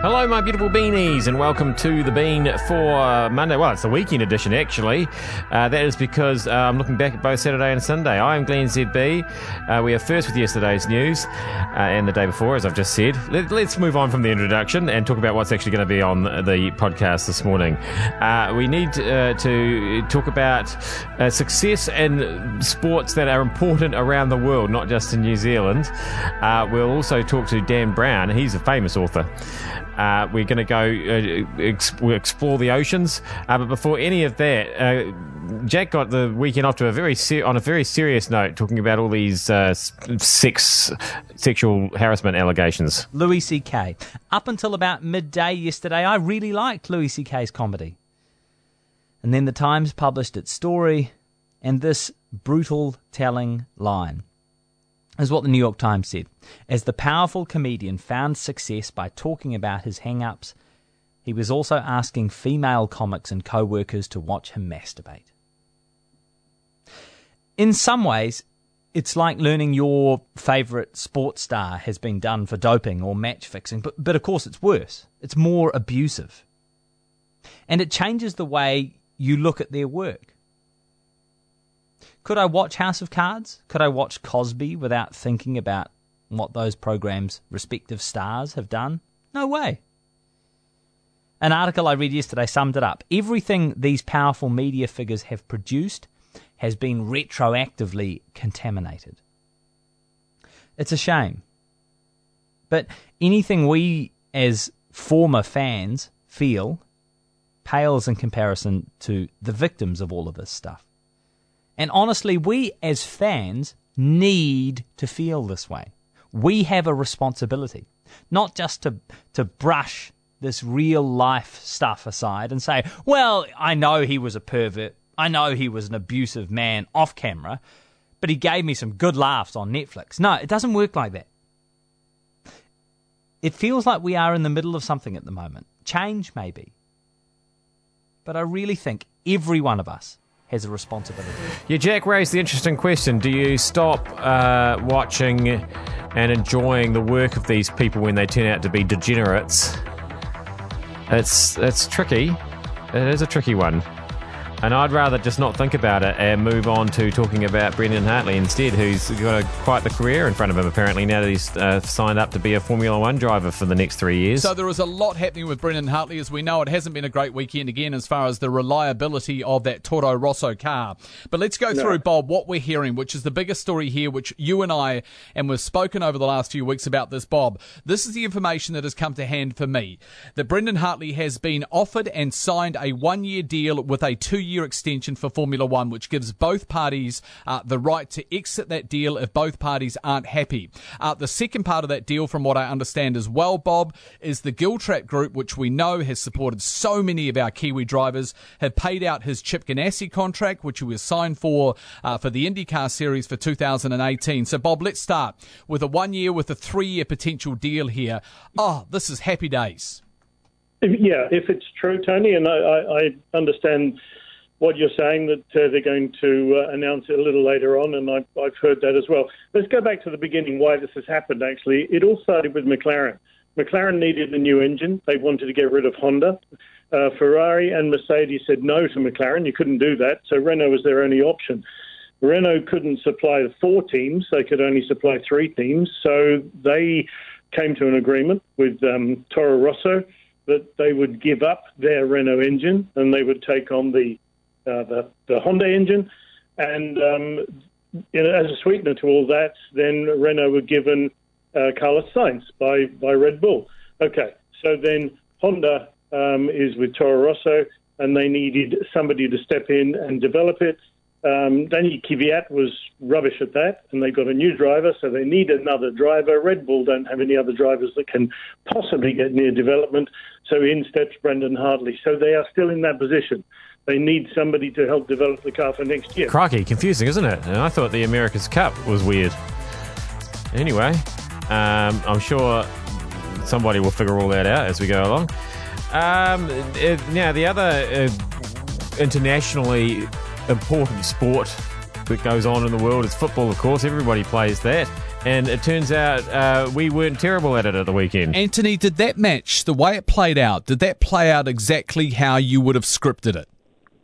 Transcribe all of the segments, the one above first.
Hello, my beautiful beanies, and welcome to The Bean for Monday. Well, it's the weekend edition, actually. That is because I'm looking back at both Saturday and Sunday. I am Glenn ZB. We are first with yesterday's news and the day before, as I've just said. Let's move on from the introduction and talk about what's actually going to be on the podcast this morning. We need to talk about success and sports that are important around the world, not just in New Zealand. We'll also talk to Dan Brown. He's a famous author. We're going to go explore the oceans, but before any of that, Jack got the weekend off to on a very serious note, talking about all these sexual harassment allegations. Louis C.K. Up until about midday yesterday, I really liked Louis C.K.'s comedy. And then the Times published its story, and this brutal telling line is what the New York Times said. As the powerful comedian found success by talking about his hang-ups, he was also asking female comics and co-workers to watch him masturbate. In some ways, it's like learning your favourite sports star has been done for doping or match fixing, but of course it's worse. It's more abusive. And it changes the way you look at their work. Could I watch House of Cards? Could I watch Cosby without thinking about what those programs' respective stars have done? No way. An article I read yesterday summed it up. Everything these powerful media figures have produced has been retroactively contaminated. It's a shame. But anything we as former fans feel pales in comparison to the victims of all of this stuff. And honestly, we as fans need to feel this way. We have a responsibility, not just to brush this real life stuff aside and say, well, I know he was a pervert. I know he was an abusive man off camera, but he gave me some good laughs on Netflix. No, it doesn't work like that. It feels like we are in the middle of something at the moment. Change, maybe. But I really think every one of us has a responsibility. Yeah, Jack raised the interesting question. Do you stop watching and enjoying the work of these people when they turn out to be degenerates? It's tricky. It is a tricky one. And I'd rather just not think about it and move on to talking about Brendan Hartley instead, who's got quite the career in front of him, apparently, now that he's signed up to be a Formula One driver for the next 3 years. So there is a lot happening with Brendan Hartley. As we know, it hasn't been a great weekend again as far as the reliability of that Toro Rosso car. But let's go through, Bob, what we're hearing, which is the biggest story here, which you and I, and we've spoken over the last few weeks about this, Bob. This is the information that has come to hand for me, that Brendan Hartley has been offered and signed a 1-year deal with a 2-year extension for Formula One, which gives both parties the right to exit that deal if both parties aren't happy. The second part of that deal, from what I understand as well, Bob, is the Giltrap Group, which we know has supported so many of our Kiwi drivers, have paid out his Chip Ganassi contract, which he was signed for the IndyCar Series for 2018. So, Bob, let's start with a 1-year with a 3-year potential deal here. Oh, this is happy days. Yeah, if it's true, Tony, and I understand what you're saying, that they're going to announce it a little later on, and I've heard that as well. Let's go back to the beginning, why this has happened, actually. It all started with McLaren. McLaren needed a new engine. They wanted to get rid of Honda. Ferrari and Mercedes said no to McLaren. You couldn't do that, so Renault was their only option. Renault couldn't supply 4 teams. They could only supply 3 teams, so they came to an agreement with Toro Rosso that they would give up their Renault engine and they would take on the Honda engine, and as a sweetener to all that, then Renault were given Carlos Sainz by Red Bull. Okay, so then Honda is with Toro Rosso, and they needed somebody to step in and develop it. Daniel Kvyat was rubbish at that, and they got a new driver, so they need another driver. Red Bull don't have any other drivers that can possibly get near development, so in steps Brendan Hartley. So they are still in that position. They need somebody to help develop the car for next year. Crikey, confusing, isn't it? And I thought the America's Cup was weird. Anyway, I'm sure somebody will figure all that out as we go along. Now, the other internationally important sport that goes on in the world is football, of course. Everybody plays that. And it turns out we weren't terrible at it at the weekend. Anthony, did that match, the way it played out, did that play out exactly how you would have scripted it?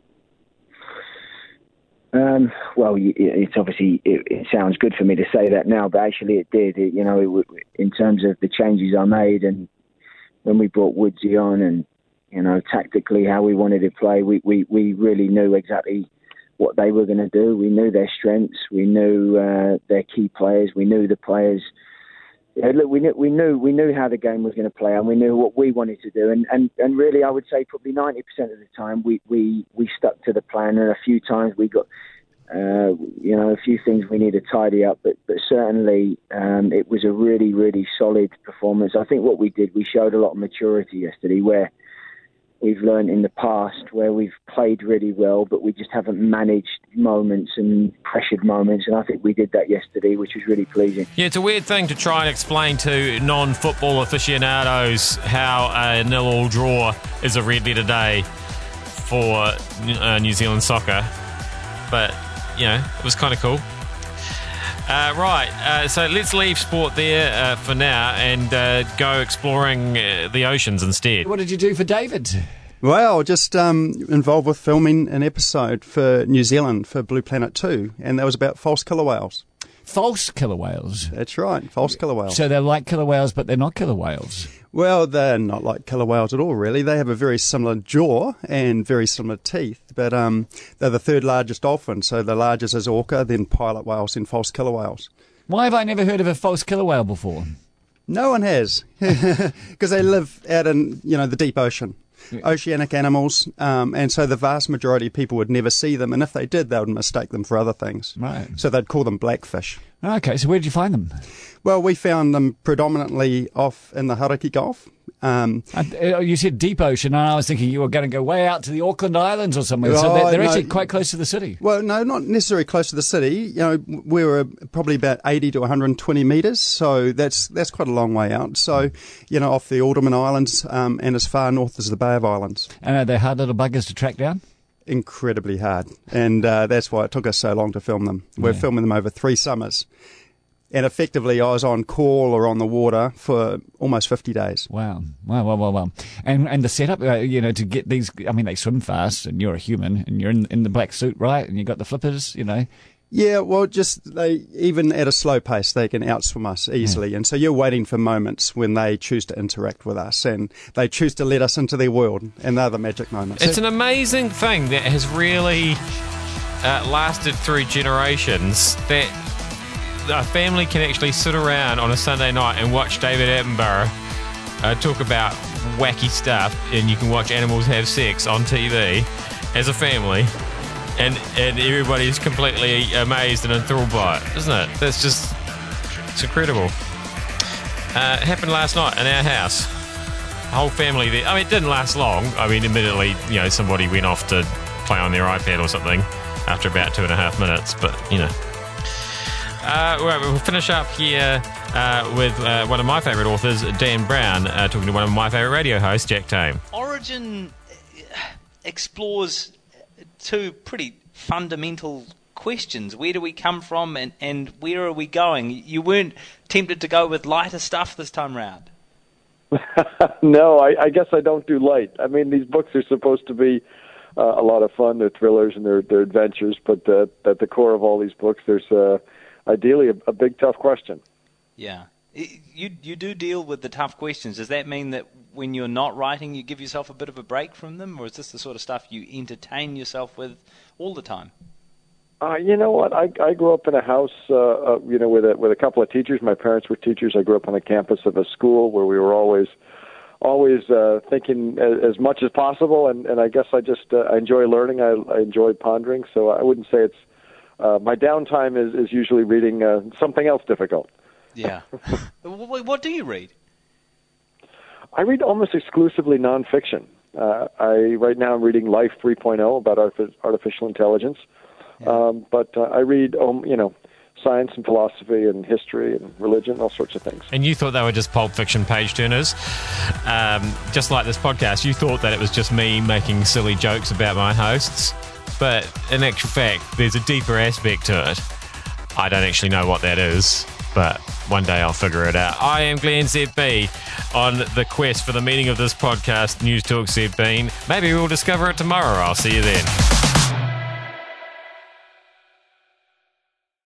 Well, it's obviously, it sounds good for me to say that now, but actually it did. In terms of the changes I made and when we brought Woodsy on and, tactically how we wanted to play, we really knew exactly what they were going to do. We knew their strengths. We knew their key players. We knew the players. We knew how the game was going to play, and we knew what we wanted to do. And really, I would say probably 90% of the time we stuck to the plan. And a few times we got a few things we need to tidy up. But certainly it was a really, really solid performance. I think what we did, we showed a lot of maturity yesterday, where we've learned in the past where we've played really well, but we just haven't managed moments and pressured moments. And I think we did that yesterday, which was really pleasing. Yeah, it's a weird thing to try and explain to non-football aficionados how a 0-0 draw is a red letter day for New Zealand soccer. But, it was kind of cool. So let's leave sport there for now and go exploring the oceans instead. What did you do for David? Well, just involved with filming an episode for New Zealand for Blue Planet 2, and that was about false killer whales. False killer whales? That's right, false killer whales. So they're like killer whales, but they're not killer whales? Well, they're not like killer whales at all, really. They have a very similar jaw and very similar teeth, but they're the third largest dolphin, so the largest is orca, then pilot whales, then false killer whales. Why have I never heard of a false killer whale before? No one has, because they live out in, the deep ocean. Oceanic animals, and so the vast majority of people would never see them, and if they did, they would mistake them for other things. Right. So they'd call them blackfish. Okay, so where did you find them? Well, we found them predominantly off in the Hauraki Gulf. You said deep ocean, and I was thinking you were going to go way out to the Auckland Islands or somewhere. So they're actually quite close to the city. Well, no, not necessarily close to the city. We were probably about 80 to 120 metres, so that's quite a long way out. So, off the Alderman Islands and as far north as the Bay of Islands. And are they hard little buggers to track down? Incredibly hard, and that's why it took us so long to film them. We're filming them over 3 summers. And effectively, I was on call or on the water for almost 50 days. Wow. And the setup, to get these, they swim fast, and you're a human, and you're in the black suit, right? And you got the flippers, Yeah, well, even at a slow pace, they can outswim us easily. Yeah. And so you're waiting for moments when they choose to interact with us and they choose to let us into their world, and they're the magic moments. It's an amazing thing that has really lasted through generations, that a family can actually sit around on a Sunday night and watch David Attenborough talk about wacky stuff, and you can watch animals have sex on TV as a family, and everybody's completely amazed and enthralled by it, isn't it? It's incredible. It happened last night in our house. The whole family there. It didn't last long. Admittedly, somebody went off to play on their iPad or something after about 2.5 minutes, but, we'll finish up here with one of my favourite authors, Dan Brown, talking to one of my favourite radio hosts, Jack Tame. Origin explores 2 pretty fundamental questions. Where do we come from and where are we going? You weren't tempted to go with lighter stuff this time round? No, I guess I don't do light. These books are supposed to be a lot of fun. They're thrillers and they're adventures, but at the core of all these books, there's ideally a big, tough question. Yeah. You do deal with the tough questions. Does that mean that when you're not writing, you give yourself a bit of a break from them, or is this the sort of stuff you entertain yourself with all the time? You know what? I grew up in a house, with a couple of teachers. My parents were teachers. I grew up on the campus of a school where we were always thinking as much as possible, and I guess I enjoy learning. I enjoy pondering, so I wouldn't say it's my downtime is usually reading something else difficult. Yeah. What do you read? I read almost exclusively nonfiction. Right now I'm reading Life 3.0 about artificial intelligence. Yeah. But I read, science and philosophy and history and religion, all sorts of things. And you thought they were just Pulp Fiction page turners, just like this podcast. You thought that it was just me making silly jokes about my hosts, but in actual fact, there's a deeper aspect to it. I don't actually know what that is. but one day I'll figure it out. I am Glenn ZB on the quest for the meaning of this podcast, News Talk ZB. Maybe we'll discover it tomorrow. I'll see you then.